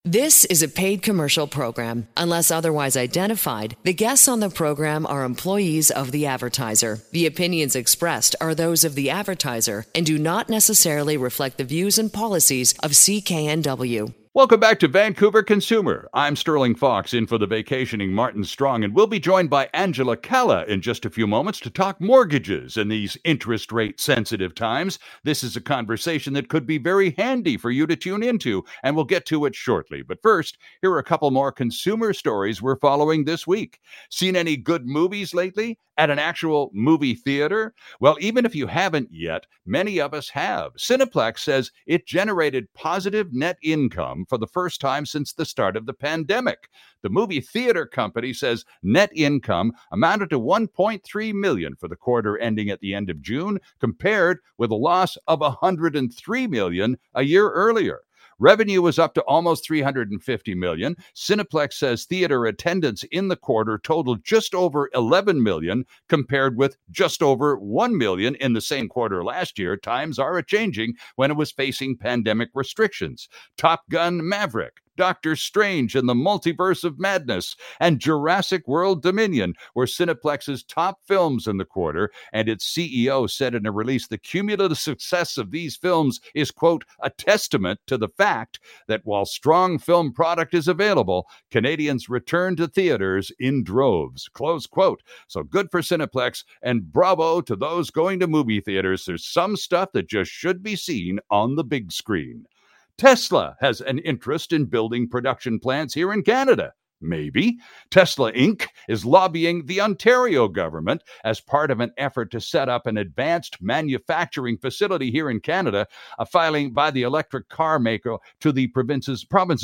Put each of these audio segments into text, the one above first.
This is a paid commercial program. Unless otherwise identified, the guests on the program are employees of the advertiser. The opinions expressed are those of the advertiser and do not necessarily reflect the views and policies of CKNW. Welcome back to Vancouver Consumer. I'm Sterling Fox, in for the vacationing Martin Strong, and we'll be joined by Angela Calla in just a few moments to talk mortgages in these interest rate sensitive times. This is a conversation that could be very handy for you to tune into, and we'll get to it shortly. But first, here are a couple more consumer stories we're following this week. Seen any good movies lately? At an actual movie theater? Well, even if you haven't yet, many of us have. Cineplex says it generated positive net income for the first time since the start of the pandemic. The movie theater company says net income amounted to $1.3 million for the quarter ending at the end of June, compared with a loss of $103 million a year earlier. Revenue was up to almost $350 million. Cineplex says theater attendance in the quarter totaled just over 11 million, compared with just over 1 million in the same quarter last year. Times are a-changing when it was facing pandemic restrictions. Top Gun: Maverick, Doctor Strange and the Multiverse of Madness, and Jurassic World Dominion were Cineplex's top films in the quarter, and its CEO said in a release the cumulative success of these films is, quote, a testament to the fact that while strong film product is available, Canadians return to theaters in droves, close quote. So good for Cineplex, and bravo to those going to movie theaters. There's some stuff that just should be seen on the big screen. Tesla has an interest in building production plants here in Canada. Maybe. Tesla Inc. is lobbying the Ontario government as part of an effort to set up an advanced manufacturing facility here in Canada, a filing by the electric car maker to the province's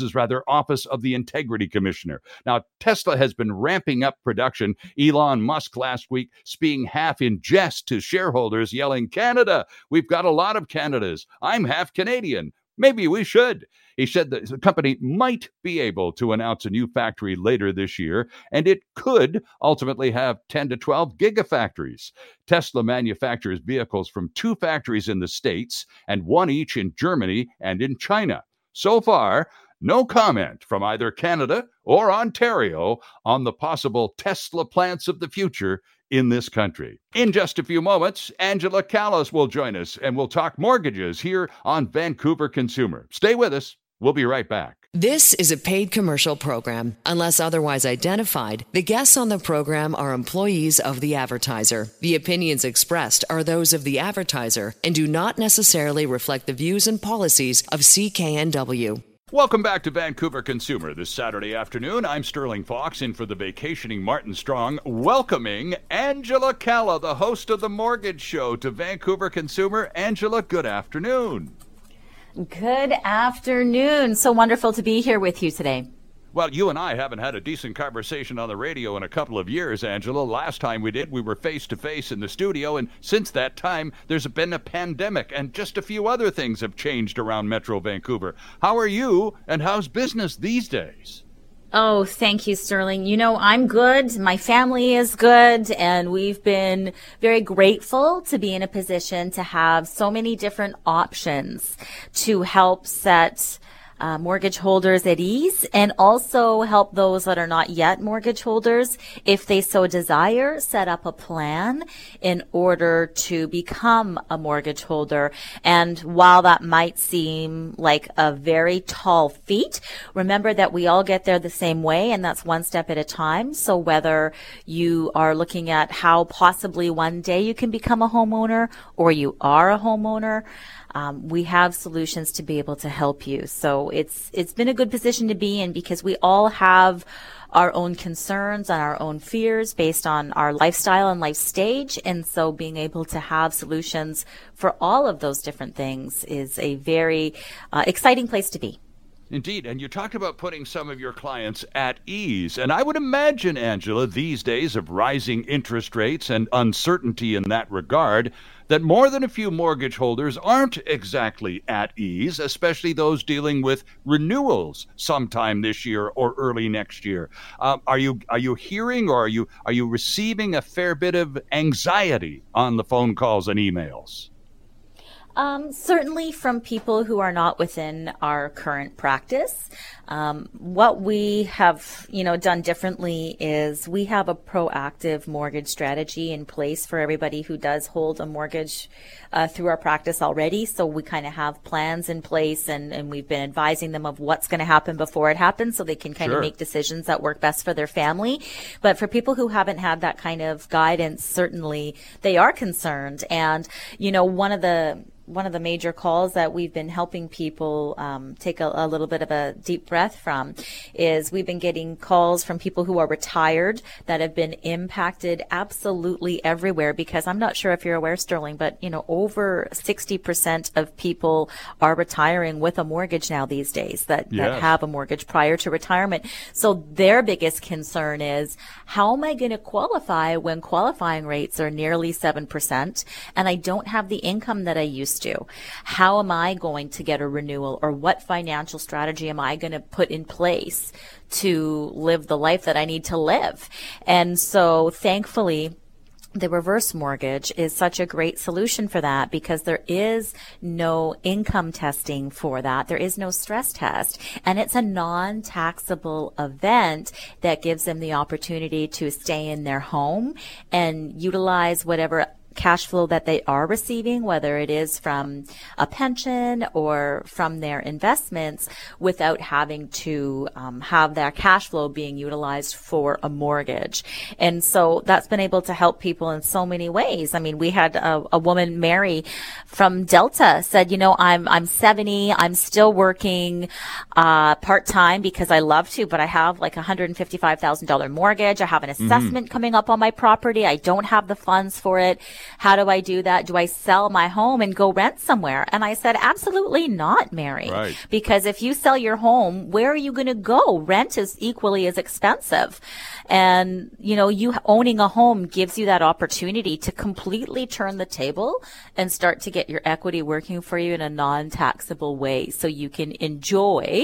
Office of the Integrity Commissioner. Now, Tesla has been ramping up production. Elon Musk last week speaking half in jest to shareholders, yelling, "Canada, we've got a lot of Canadas. I'm half Canadian. Maybe we should." He said that the company might be able to announce a new factory later this year, and it could ultimately have 10 to 12 gigafactories. Tesla manufactures vehicles from 2 factories in the States and 1 each in Germany and in China. So far, no comment from either Canada or Ontario on the possible Tesla plants of the future in this country. In just a few moments, Angela Calla will join us, and we'll talk mortgages here on Vancouver Consumer. Stay with us. We'll be right back. This is a paid commercial program. Unless otherwise identified, the guests on the program are employees of the advertiser. The opinions expressed are those of the advertiser and do not necessarily reflect the views and policies of CKNW. Welcome back to Vancouver Consumer this Saturday afternoon. I'm Sterling Fox, in for the vacationing Martin Strong, welcoming Angela Calla, the host of The Mortgage Show, to Vancouver Consumer. Angela, good afternoon. Good afternoon. So wonderful to be here with you today. Well, you and I haven't had a decent conversation on the radio in a couple of years, Angela. Last time we did, we were face-to-face in the studio, and since that time, there's been a pandemic, and just a few other things have changed around Metro Vancouver. How are you, and how's business these days? Oh, thank you, Sterling. You know, I'm good. My family is good, and we've been very grateful to be in a position to have so many different options to help set mortgage holders at ease, and also help those that are not yet mortgage holders, if they so desire, set up a plan in order to become a mortgage holder. And while that might seem like a very tall feat, remember that we all get there the same way, and that's one step at a time. So whether you are looking at how possibly one day you can become a homeowner, or you are a homeowner, we have solutions to be able to help you. So it's been a good position to be in, because we all have our own concerns and our own fears based on our lifestyle and life stage. And so being able to have solutions for all of those different things is a very exciting place to be. Indeed, and you talked about putting some of your clients at ease. And I would imagine, Angela, these days of rising interest rates and uncertainty in that regard, that more than a few mortgage holders aren't exactly at ease, especially those dealing with renewals sometime this year or early next year. Are you hearing, or are you receiving a fair bit of anxiety on the phone calls and emails? Certainly from people who are not within our current practice. What we have, done differently is we have a proactive mortgage strategy in place for everybody who does hold a mortgage through our practice already. So we kind of have plans in place, and we've been advising them of what's going to happen before it happens, so they can kind of make decisions that work best for their family. But for people who haven't had that kind of guidance, certainly they are concerned. And, one of the major calls that we've been helping people take a little bit of a deep breath from is we've been getting calls from people who are retired that have been impacted absolutely everywhere, because I'm not sure if you're aware, Sterling, but over 60% of people are retiring with a mortgage now these days that have a mortgage prior to retirement. So their biggest concern is, how am I going to qualify when qualifying rates are nearly 7% and I don't have the income that I used to? How am I going to get a renewal, or what financial strategy am I going to put in place to live the life that I need to live? And so thankfully, the reverse mortgage is such a great solution for that, because there is no income testing for that. There is no stress test, and it's a non-taxable event that gives them the opportunity to stay in their home and utilize whatever cash flow that they are receiving, whether it is from a pension or from their investments, without having to have their cash flow being utilized for a mortgage. And so that's been able to help people in so many ways. I mean, we had a woman, Mary from Delta, said, I'm 70, I'm still working part-time because I love to, but I have like $155,000 mortgage. I have an assessment coming up on my property. I don't have the funds for it. How do I do that? Do I sell my home and go rent somewhere? And I said, absolutely not, Mary. Right. Because if you sell your home, where are you going to go? Rent is equally as expensive. And, you owning a home gives you that opportunity to completely turn the table and start to get your equity working for you in a non-taxable way, so you can enjoy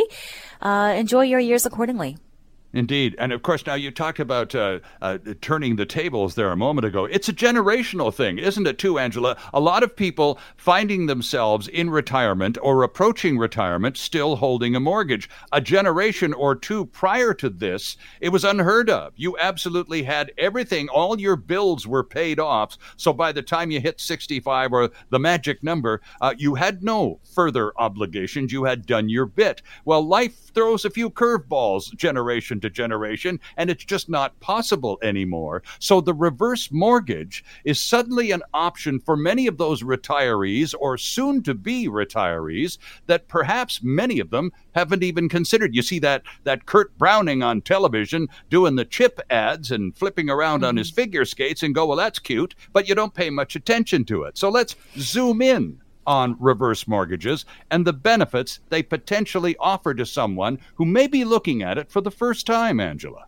your years accordingly. Indeed. And of course, now you talked about turning the tables there a moment ago. It's a generational thing, isn't it too, Angela? A lot of people finding themselves in retirement or approaching retirement still holding a mortgage. A generation or two prior to this, it was unheard of. You absolutely had everything. All your bills were paid off. So by the time you hit 65 or the magic number, you had no further obligations. You had done your bit. Well, life throws a few curveballs generation to generation, and it's just not possible anymore. So the reverse mortgage is suddenly an option for many of those retirees or soon-to-be retirees that perhaps many of them haven't even considered. You see that Kurt Browning on television doing the chip ads and flipping around on his figure skates and go, well, that's cute, but you don't pay much attention to it. So let's zoom in on reverse mortgages and the benefits they potentially offer to someone who may be looking at it for the first time, Angela.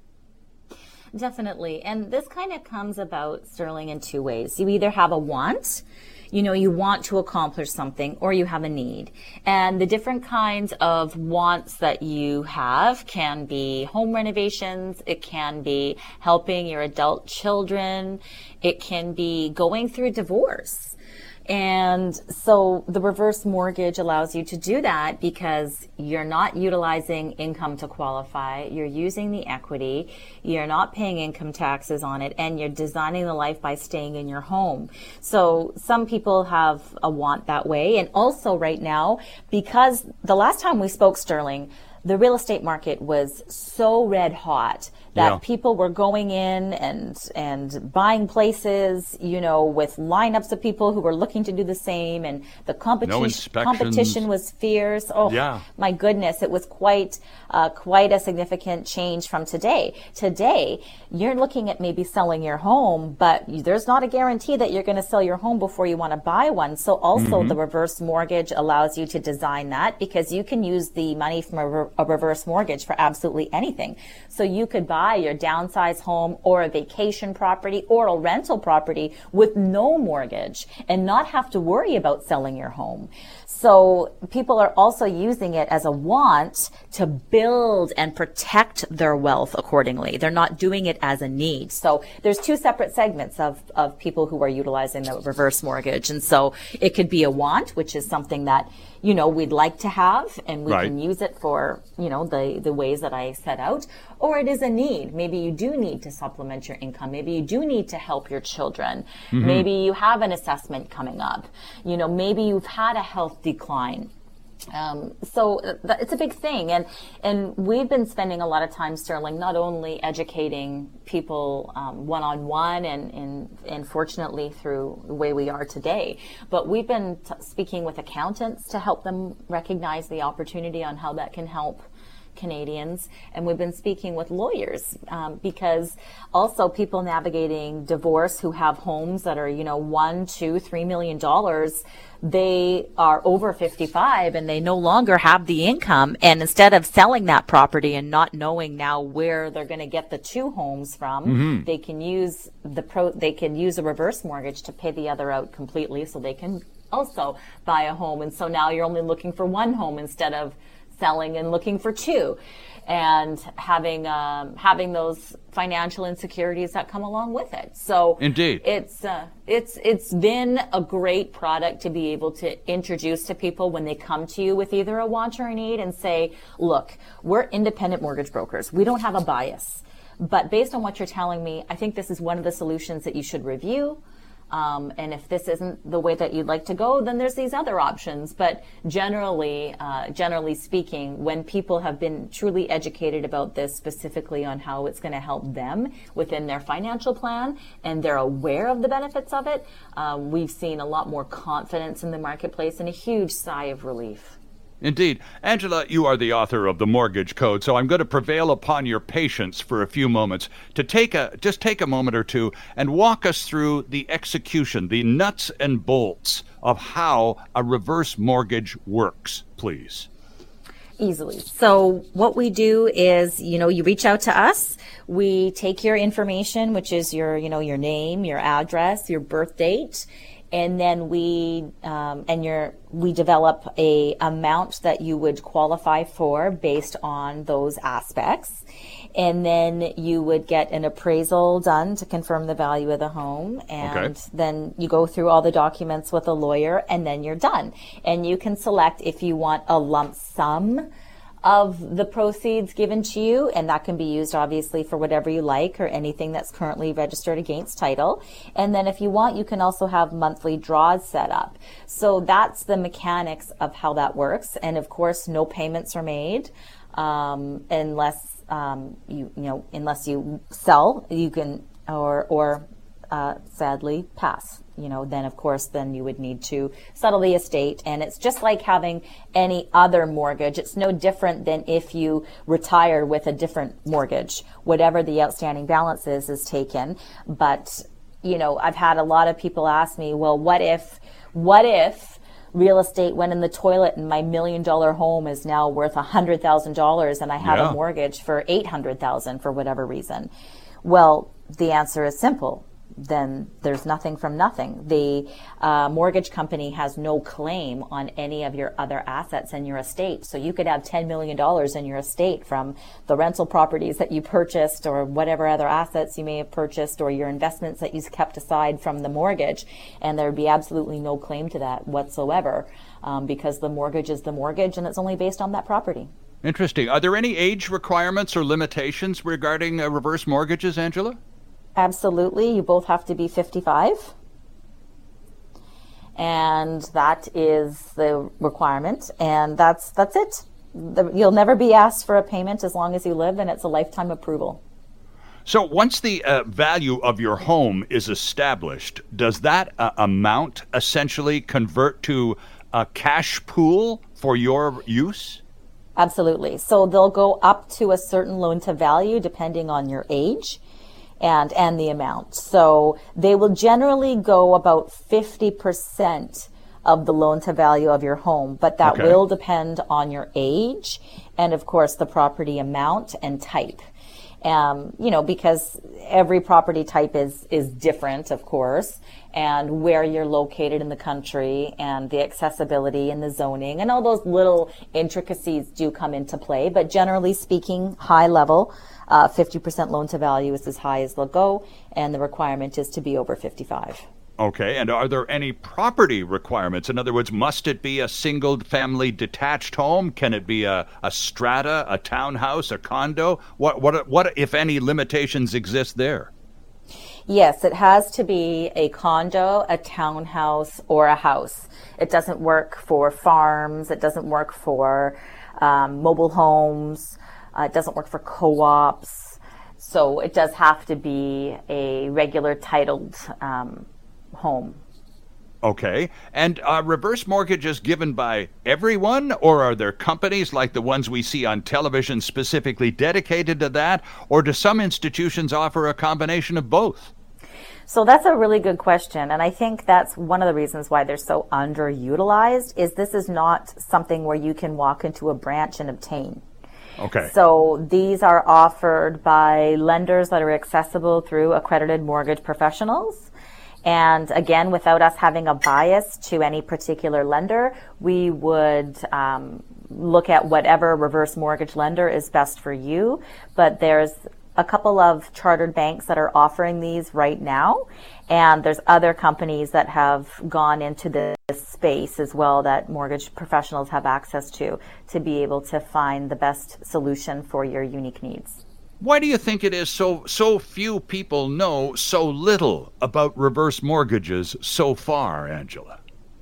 Definitely. And this kind of comes about, Sterling, in two ways. You either have a want, you want to accomplish something, or you have a need. And the different kinds of wants that you have can be home renovations. It can be helping your adult children. It can be going through divorce. And so the reverse mortgage allows you to do that because you're not utilizing income to qualify. You're using the equity. You're not paying income taxes on it, and you're designing the life by staying in your home. So some people have a want that way. And also right now, because the last time we spoke, Sterling, the real estate market was so red hot that people were going in and buying places, with lineups of people who were looking to do the same, and the competition was fierce. My goodness, it was quite a significant change from today. Today, you're looking at maybe selling your home, but there's not a guarantee that you're going to sell your home before you want to buy one. So also the reverse mortgage allows you to design that, because you can use the money from a reverse mortgage for absolutely anything. So you could buy your downsized home or a vacation property or a rental property with no mortgage and not have to worry about selling your home. So people are also using it as a want to build and protect their wealth accordingly. They're not doing it as a need. So there's two separate segments of people who are utilizing the reverse mortgage. And so it could be a want, which is something that we'd like to have, and we Right. can use it for, the ways that I set out, or it is a need. Maybe you do need to supplement your income. Maybe you do need to help your children. Maybe you have an assessment coming up. Maybe you've had a health decline. So it's a big thing. And we've been spending a lot of time, Sterling, not only educating people one-on-one and fortunately through the way we are today, but we've been speaking with accountants to help them recognize the opportunity on how that can help Canadians, and we've been speaking with lawyers because also people navigating divorce who have homes that are $1, $2, $3 million, they are over 55 and they no longer have the income, and instead of selling that property and not knowing now where they're going to get the two homes from, they can use a reverse mortgage to pay the other out completely, so they can also buy a home. And so now you're only looking for one home instead of selling and looking for two, and having those financial insecurities that come along with it. So indeed, it's been a great product to be able to introduce to people when they come to you with either a want or a need and say, look, we're independent mortgage brokers. We don't have a bias, but based on what you're telling me, I think this is one of the solutions that you should review. And if this isn't the way that you'd like to go, then there's these other options. But generally speaking, when people have been truly educated about this, specifically on how it's going to help them within their financial plan, and they're aware of the benefits of it, we've seen a lot more confidence in the marketplace and a huge sigh of relief. Indeed. Angela, you are the author of The Mortgage Code, so I'm going to prevail upon your patience for a few moments to take a moment or two and walk us through the execution, the nuts and bolts of how a reverse mortgage works, please. Easily. So what we do is, you reach out to us. We take your information, which is your name, your address, your birth date, and then we develop a amount that you would qualify for based on those aspects. And then you would get an appraisal done to confirm the value of the home. And then you go through all the documents with a lawyer, and then you're done. And you can select if you want a lump sum of the proceeds given to you, and that can be used obviously for whatever you like or anything that's currently registered against title. And then if you want, you can also have monthly draws set up. So that's the mechanics of how that works. And of course, no payments are made unless unless you sell, you can or sadly pass. Then of course, then you would need to settle the estate. And it's just like having any other mortgage. It's no different than if you retire with a different mortgage. Whatever the outstanding balance is taken. But, I've had a lot of people ask me, well, what if real estate went in the toilet and my $1 million home is now worth $100,000 and I have a mortgage for $800,000 for whatever reason? Well, the answer is simple. Then there's nothing from nothing. The mortgage company has no claim on any of your other assets in your estate. So you could have $10 million in your estate from the rental properties that you purchased or whatever other assets you may have purchased or your investments that you kept aside from the mortgage, and there'd be absolutely no claim to that whatsoever because the mortgage is the mortgage and it's only based on that property. Interesting. Are there any age requirements or limitations regarding reverse mortgages, Angela? Absolutely. You both have to be 55. And that is the requirement. And that's it. You'll never be asked for a payment as long as you live, and it's a lifetime approval. So once the value of your home is established, does that amount essentially convert to a cash pool for your use? Absolutely. So they'll go up to a certain loan to value depending on your age and the amount. So they will generally go about 50% of the loan to value of your home, but that will depend on your age and of course the property amount and type. Because every property type is different, of course, and where you're located in the country and the accessibility and the zoning and all those little intricacies do come into play. But generally speaking, high level, 50% loan to value is as high as they'll go, and the requirement is to be over 55. Okay, and are there any property requirements? In other words, must it be a single-family detached home? Can it be a strata, a townhouse, a condo? What, if any, limitations exist there? Yes, it has to be a condo, a townhouse, or a house. It doesn't work for farms. It doesn't work for mobile homes. It doesn't work for co-ops. So it does have to be a regular titled home. Okay. And are reverse mortgages given by everyone, or are there companies like the ones we see on television specifically dedicated to that, or do some institutions offer a combination of both? So that's a really good question, and I think that's one of the reasons why they're so underutilized, is this is not something where you can walk into a branch and obtain. Okay. So these are offered by lenders that are accessible through accredited mortgage professionals. And again, without us having a bias to any particular lender, we would look at whatever reverse mortgage lender is best for you. But there's a couple of chartered banks that are offering these right now. And there's other companies that have gone into this space as well that mortgage professionals have access to be able to find the best solution for your unique needs. Why do you think it is so few people know so little about reverse mortgages so far, Angela?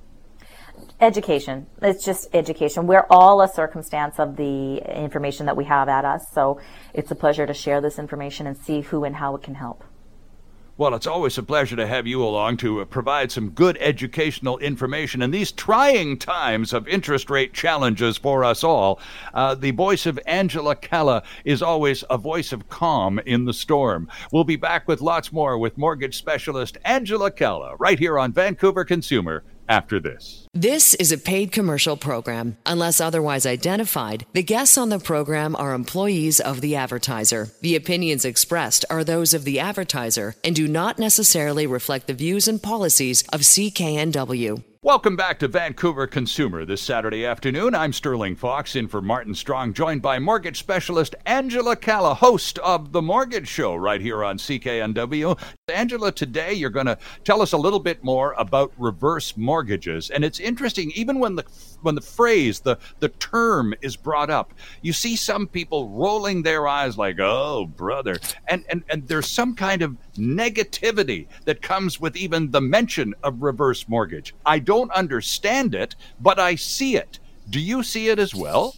Education. It's just education. We're all a circumstance of the information that we have at us. So it's a pleasure to share this information and see who and how it can help. Well, it's always a pleasure to have you along to provide some good educational information in these trying times of interest rate challenges for us all. The voice of Angela Calla is always a voice of calm in the storm. We'll be back with lots more with mortgage specialist Angela Calla right here on Vancouver Consumer after this. This is a paid commercial program. Unless otherwise identified, the guests on the program are employees of the advertiser. The opinions expressed are those of the advertiser and do not necessarily reflect the views and policies of CKNW. Welcome back to Vancouver Consumer this Saturday afternoon. I'm Sterling Fox, in for Martin Strong, joined by mortgage specialist Angela Calla, host of The Mortgage Show right here on CKNW. Angela, today you're going to tell us a little bit more about reverse mortgages. And it's interesting, even when the phrase, the term is brought up, you see some people rolling their eyes like, oh, brother. And there's some kind of negativity that comes with even the mention of reverse mortgage. I don't understand it, but I see it. Do you see it as well?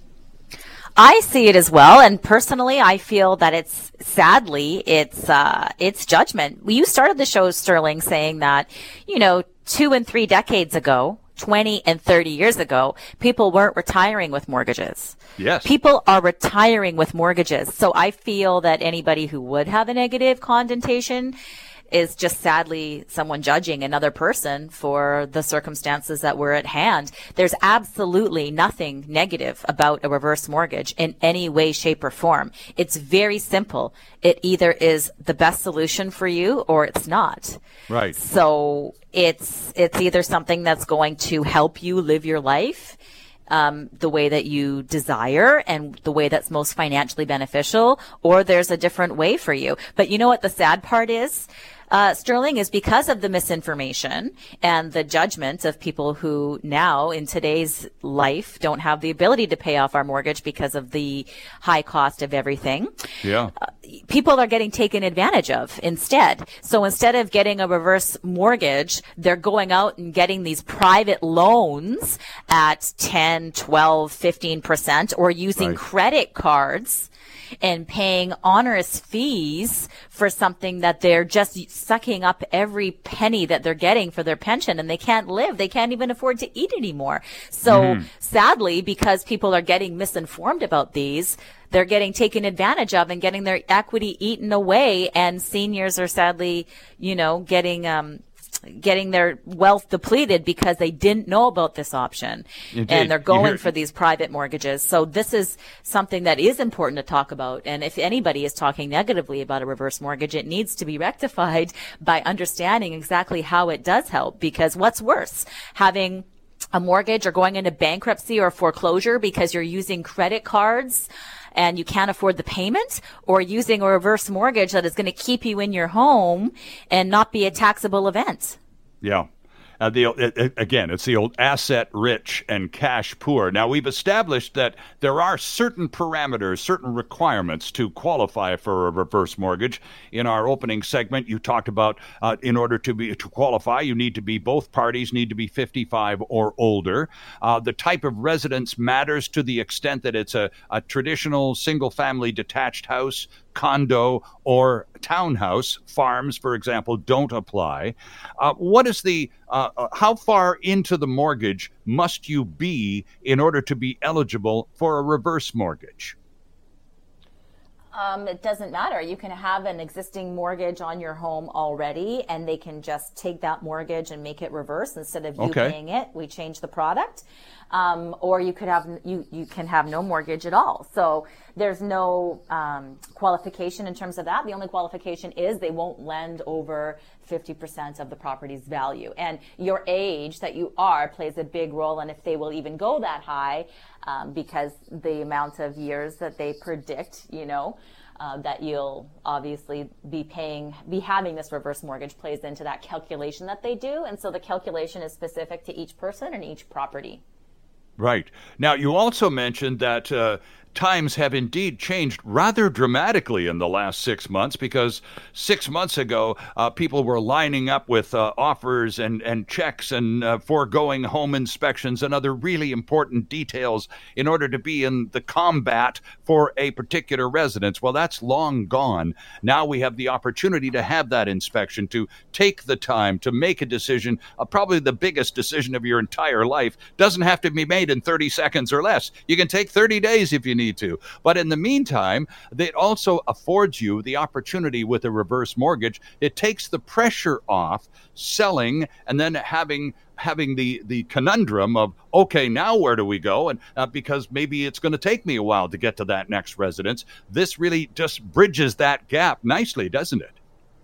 I see it as well, and personally, I feel that it's judgment. You started the show, Sterling, saying that 2 and 3 decades ago, 20 and 30 years ago, people weren't retiring with mortgages. Yes. People are retiring with mortgages. So I feel that anybody who would have a negative connotation is just sadly someone judging another person for the circumstances that were at hand. There's absolutely nothing negative about a reverse mortgage in any way, shape, or form. It's very simple. It either is the best solution for you or it's not. Right. So it's either something that's going to help you live your life the way that you desire and the way that's most financially beneficial, or there's a different way for you. But you know what the sad part is? Sterling, is because of the misinformation and the judgment of people who now in today's life don't have the ability to pay off our mortgage because of the high cost of everything. Yeah. People are getting taken advantage of instead. So instead of getting a reverse mortgage, they're going out and getting these private loans at 10, 12, 15%, or using credit cards and paying onerous fees for something that they're just sucking up every penny that they're getting for their pension, and they can't live. They can't even afford to eat anymore. So sadly, because people are getting misinformed about these, they're getting taken advantage of and getting their equity eaten away, and seniors are sadly, getting their wealth depleted because they didn't know about this option. Indeed. And they're going for these private mortgages. So this is something that is important to talk about. And if anybody is talking negatively about a reverse mortgage, it needs to be rectified by understanding exactly how it does help. Because what's worse, having a mortgage or going into bankruptcy or foreclosure because you're using credit cards and you can't afford the payment, or using a reverse mortgage that is going to keep you in your home and not be a taxable event. Yeah. Again, it's the old asset rich and cash poor. Now, we've established that there are certain parameters, certain requirements to qualify for a reverse mortgage. In our opening segment, you talked about in order to qualify, you need to be, both parties need to be 55 or older. The type of residence matters to the extent that it's a traditional single-family detached house, condo, or townhouse. Farms, for example, don't apply. What is the how far into the mortgage must you be in order to be eligible for a reverse mortgage? It doesn't matter. You can have an existing mortgage on your home already, and they can just take that mortgage and make it reverse instead of you paying it. We change the product. Or you could have you can have no mortgage at all. So there's no qualification in terms of that. The only qualification is they won't lend over 50% of the property's value. And your age that you are plays a big role in if they will even go that high, because the amount of years that they predict, that you'll obviously be having this reverse mortgage plays into that calculation that they do. And so the calculation is specific to each person and each property. Right. Now, you also mentioned that times have indeed changed rather dramatically in the last 6 months, because 6 months ago, people were lining up with offers and checks and foregoing home inspections and other really important details in order to be in the combat for a particular residence. Well, that's long gone. Now we have the opportunity to have that inspection, to take the time to make a decision, probably the biggest decision of your entire life. Doesn't have to be made in 30 seconds or less. You can take 30 days if you need to. But in the meantime, it also affords you the opportunity with a reverse mortgage. It takes the pressure off selling and then having the conundrum of, okay, now where do we go? And because maybe it's going to take me a while to get to that next residence. This really just bridges that gap nicely, doesn't it?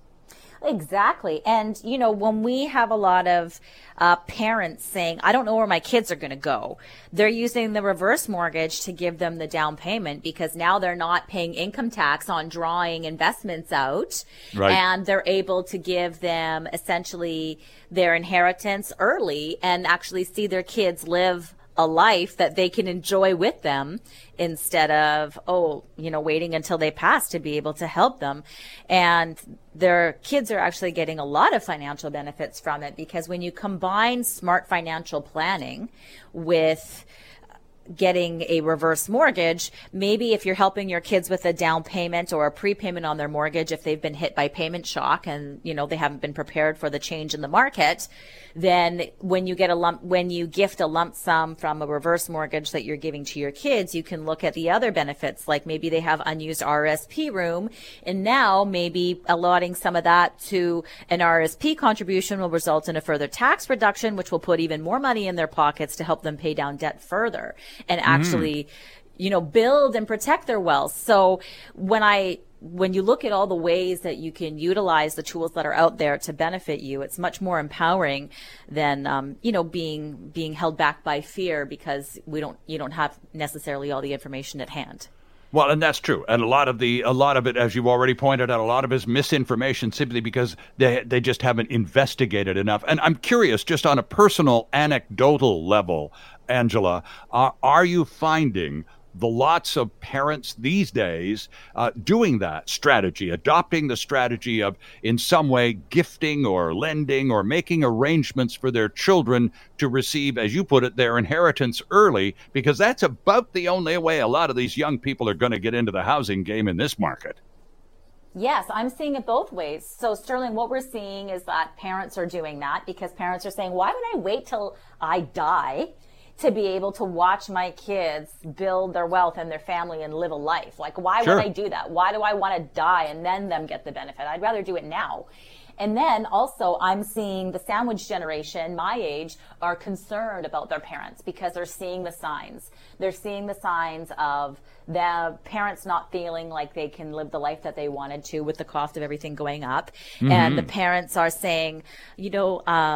Exactly. And, when we have a lot of parents saying, I don't know where my kids are going to go, they're using the reverse mortgage to give them the down payment, because now they're not paying income tax on drawing investments out. Right. And they're able to give them essentially their inheritance early and actually see their kids live a life that they can enjoy with them, instead of, waiting until they pass to be able to help them. And their kids are actually getting a lot of financial benefits from it, because when you combine smart financial planning with getting a reverse mortgage, maybe if you're helping your kids with a down payment or a prepayment on their mortgage, if they've been hit by payment shock and, they haven't been prepared for the change in the market, then when you gift a lump sum from a reverse mortgage that you're giving to your kids, you can look at the other benefits, like maybe they have unused RSP room, and now maybe allotting some of that to an RSP contribution will result in a further tax reduction, which will put even more money in their pockets to help them pay down debt further and actually, build and protect their wealth. So when you look at all the ways that you can utilize the tools that are out there to benefit you, it's much more empowering than, being held back by fear because you don't have necessarily all the information at hand. Well, and that's true. And a lot of it, as you've already pointed out, a lot of it is misinformation simply because they just haven't investigated enough. And I'm curious, just on a personal anecdotal level, Angela, are you finding the lots of parents these days doing that strategy, adopting the strategy of in some way gifting or lending or making arrangements for their children to receive, as you put it, their inheritance early, because that's about the only way a lot of these young people are going to get into the housing game in this market? Yes, I'm seeing it both ways. So, Sterling, what we're seeing is that parents are doing that because parents are saying, why would I wait till I die to be able to watch my kids build their wealth and their family and live a life? Like, why would I do that? Why do I want to die and then them get the benefit? I'd rather do it now. And then also I'm seeing the sandwich generation, my age, are concerned about their parents because they're seeing the signs. They're seeing the signs of the parents not feeling like they can live the life that they wanted to with the cost of everything going up. Mm-hmm. And the parents are saying,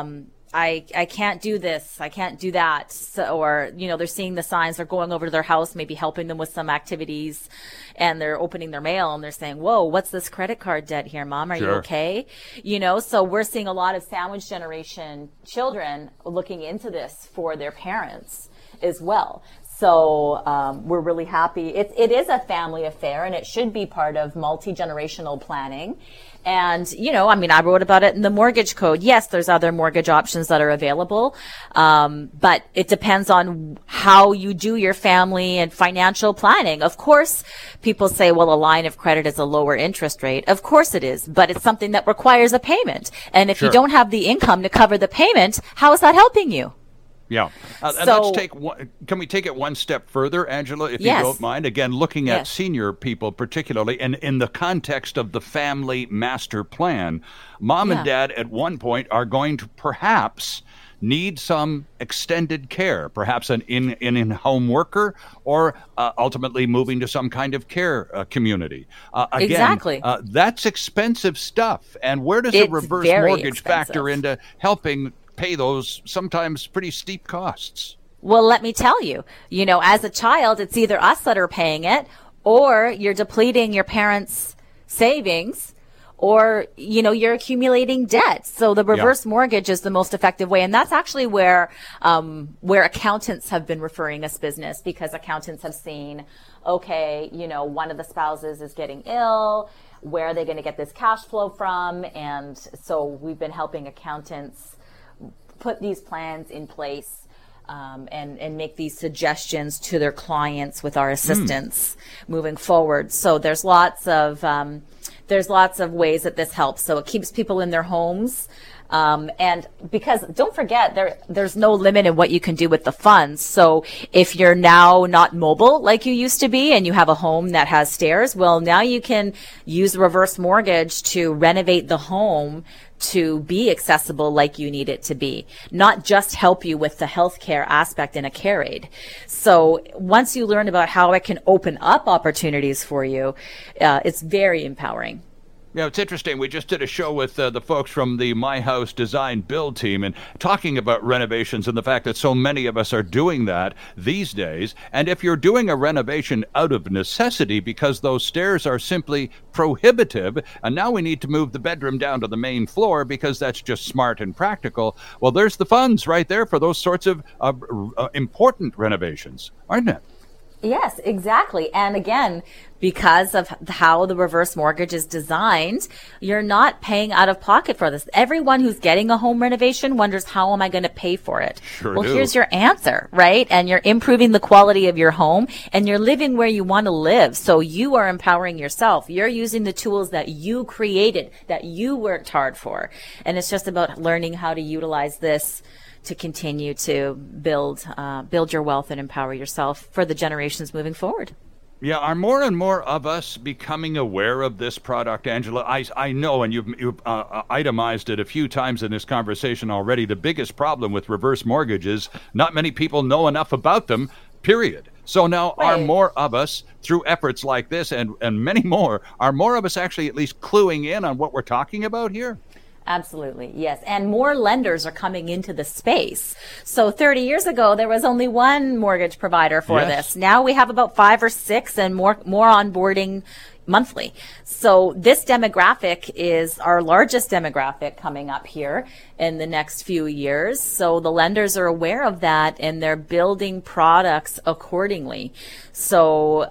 I can't do this. I can't do that. So, or, they're seeing the signs, they're going over to their house, maybe helping them with some activities, and they're opening their mail and they're saying, whoa, what's this credit card debt here, Mom? Are you okay? So we're seeing a lot of sandwich generation children looking into this for their parents as well. So we're really happy. It is a family affair, and it should be part of multi-generational planning. And, I wrote about it in the mortgage code. Yes, there's other mortgage options that are available. But it depends on how you do your family and financial planning. Of course, people say, well, a line of credit is a lower interest rate. Of course it is, but it's something that requires a payment. And if you don't have the income to cover the payment, how is that helping you? Yeah. And can we take it one step further, Angela, if you don't mind? Again, looking at senior people particularly, and in the context of the family master plan, Mom and Dad at one point are going to perhaps need some extended care, perhaps an in-home worker, or ultimately moving to some kind of care community. Exactly. That's expensive stuff. And where does a reverse mortgage factor into helping pay those sometimes pretty steep costs? Well, let me tell you, as a child, it's either us that are paying it, or you're depleting your parents' savings, or, you're accumulating debt. So the reverse mortgage is the most effective way. And that's actually where accountants have been referring us business, because accountants have seen, okay, one of the spouses is getting ill. Where are they going to get this cash flow from? And so we've been helping accountants put these plans in place, and make these suggestions to their clients with our assistance moving forward. So there's lots of ways that this helps. So it keeps people in their homes. And because don't forget, there's no limit in what you can do with the funds. So if you're now not mobile like you used to be and you have a home that has stairs, well, now you can use the reverse mortgage to renovate the home to be accessible like you need it to be, not just help you with the healthcare aspect in a care aid. So once you learn about how it can open up opportunities for you, it's very empowering. Yeah, it's interesting. We just did a show with the folks from the My House Design Build team, and talking about renovations and the fact that so many of us are doing that these days. And if you're doing a renovation out of necessity because those stairs are simply prohibitive, and now we need to move the bedroom down to the main floor because that's just smart and practical, well, there's the funds right there for those sorts of important renovations, aren't it? Yes, exactly. And again, because of how the reverse mortgage is designed, you're not paying out of pocket for this. Everyone who's getting a home renovation wonders, how am I going to pay for it? Here's your answer, right? And you're improving the quality of your home, and you're living where you want to live. So you are empowering yourself. You're using the tools that you created, that you worked hard for. And it's just about learning how to utilize this to continue to build your wealth and empower yourself for the generations moving forward. Yeah, are more and more of us becoming aware of this product, Angela? I know, and you've itemized it a few times in this conversation already, the biggest problem with reverse mortgages, not many people know enough about them, period. So now are more of us, through efforts like this and many more, are more of us actually at least cluing in on what we're talking about here? Absolutely, yes. And more lenders are coming into the space. So 30 years ago, there was only one mortgage provider for this. Now we have about 5 or 6 and more onboarding monthly. So this demographic is our largest demographic coming up here in the next few years. So the lenders are aware of that, and they're building products accordingly. So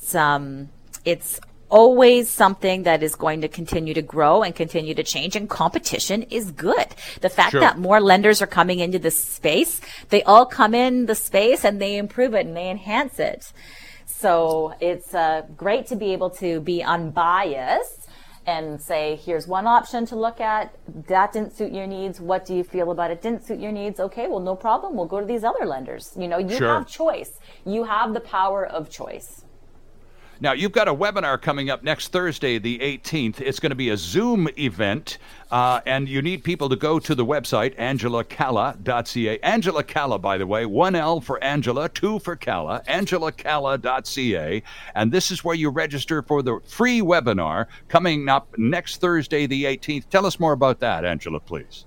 it's always something that is going to continue to grow and continue to change, and competition is good. The fact that more lenders are coming into this space, they all come in the space and they improve it and they enhance it. So it's great to be able to be unbiased and say, here's one option to look at. That didn't suit your needs. What do you feel about it? Didn't suit your needs. Okay, well, no problem. We'll go to these other lenders. You have choice. You have the power of choice. Now, you've got a webinar coming up next Thursday, the 18th. It's going to be a Zoom event, and you need people to go to the website, angelacalla.ca. Angela Calla, by the way, 1 L for Angela, 2 for Calla, angelacalla.ca. And this is where you register for the free webinar coming up next Thursday, the 18th. Tell us more about that, Angela, please.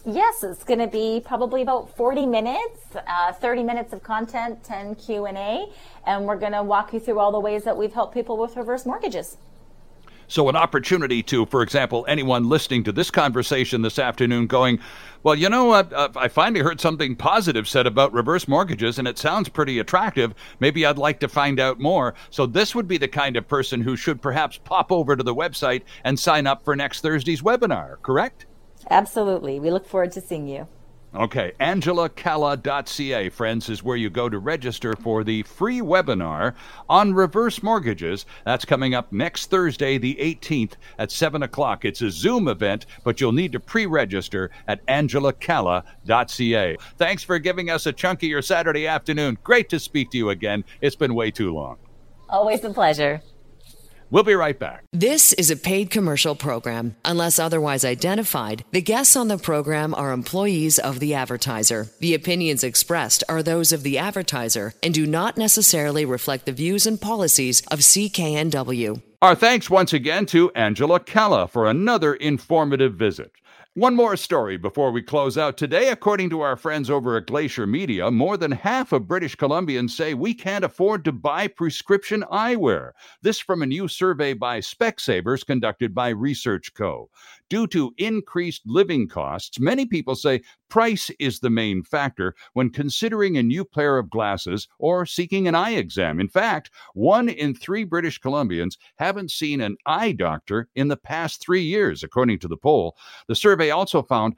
Yes, it's going to be probably about 40 minutes, 30 minutes of content, 10 Q&A, and we're going to walk you through all the ways that we've helped people with reverse mortgages. So an opportunity to, for example, anyone listening to this conversation this afternoon going, well, you know what, I finally heard something positive said about reverse mortgages, and it sounds pretty attractive. Maybe I'd like to find out more. So this would be the kind of person who should perhaps pop over to the website and sign up for next Thursday's webinar, correct? Absolutely. We look forward to seeing you. Okay, AngelaCalla.ca, friends, is where you go to register for the free webinar on reverse mortgages. That's coming up next Thursday, the 18th at 7 o'clock. It's a Zoom event, but you'll need to pre-register at AngelaCalla.ca. Thanks for giving us a chunk of your Saturday afternoon. Great to speak to you again. It's been way too long. Always a pleasure. We'll be right back. This is a paid commercial program. Unless otherwise identified, the guests on the program are employees of the advertiser. The opinions expressed are those of the advertiser and do not necessarily reflect the views and policies of CKNW. Our thanks once again to Angela Calla for another informative visit. One more story before we close out today. According to our friends over at Glacier Media, more than half of British Columbians say we can't afford to buy prescription eyewear. This from a new survey by Specsavers conducted by Research Co. Due to increased living costs, many people say price is the main factor when considering a new pair of glasses or seeking an eye exam. In fact, 1 in 3 British Columbians haven't seen an eye doctor in the past 3 years, according to the poll. The survey also found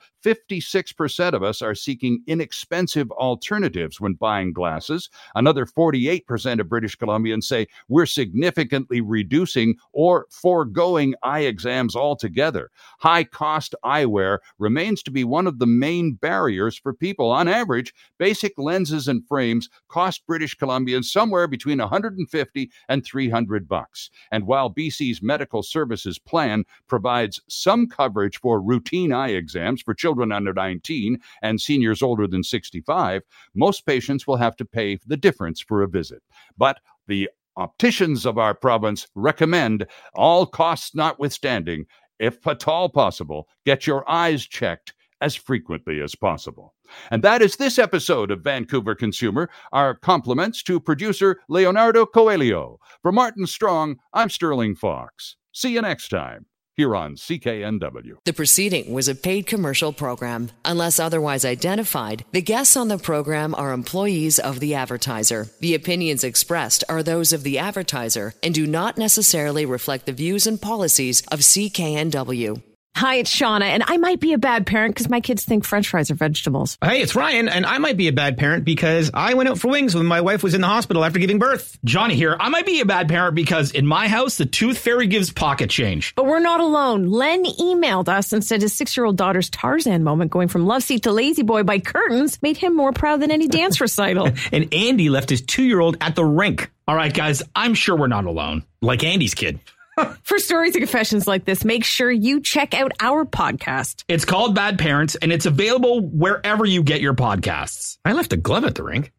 56% of us are seeking inexpensive alternatives when buying glasses. Another 48% of British Columbians say we're significantly reducing or foregoing eye exams altogether. High-cost eyewear remains to be one of the main barriers for people. On average, basic lenses and frames cost British Columbians somewhere between $150 and $300. And while BC's Medical Services Plan provides some coverage for routine eye exams for children under 19 and seniors older than 65, most patients will have to pay the difference for a visit. But the opticians of our province recommend, all costs notwithstanding, if at all possible, get your eyes checked as frequently as possible. And that is this episode of Vancouver Consumer. Our compliments to producer Leonardo Coelho. For Martin Strong, I'm Sterling Fox. See you next time here on CKNW. The proceeding was a paid commercial program. Unless otherwise identified, the guests on the program are employees of the advertiser. The opinions expressed are those of the advertiser and do not necessarily reflect the views and policies of CKNW. Hi, it's Shauna, and I might be a bad parent because my kids think French fries are vegetables. Hey, it's Ryan, and I might be a bad parent because I went out for wings when my wife was in the hospital after giving birth. Johnny here. I might be a bad parent because in my house, the tooth fairy gives pocket change. But we're not alone. Len emailed us and said his 6-year-old daughter's Tarzan moment going from love seat to lazy boy by curtains made him more proud than any dance recital. And Andy left his 2-year-old at the rink. All right, guys, I'm sure we're not alone. Like Andy's kid. For stories and confessions like this, make sure you check out our podcast. It's called Bad Parents, and it's available wherever you get your podcasts. I left a glove at the rink.